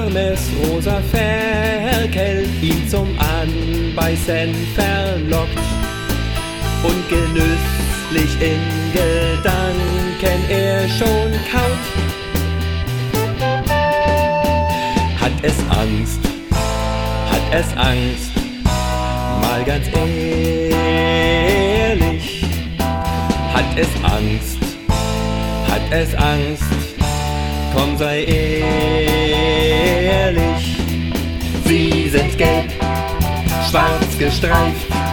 armes rosa Ferkel ihn zum Anbeißen verlockt und genüsslich in Gedanken er schon kaut. Hat es Angst, mal ganz ehrlich, hat es Angst, komm sei ehrlich. Sie sind gelb, schwarz gestreift,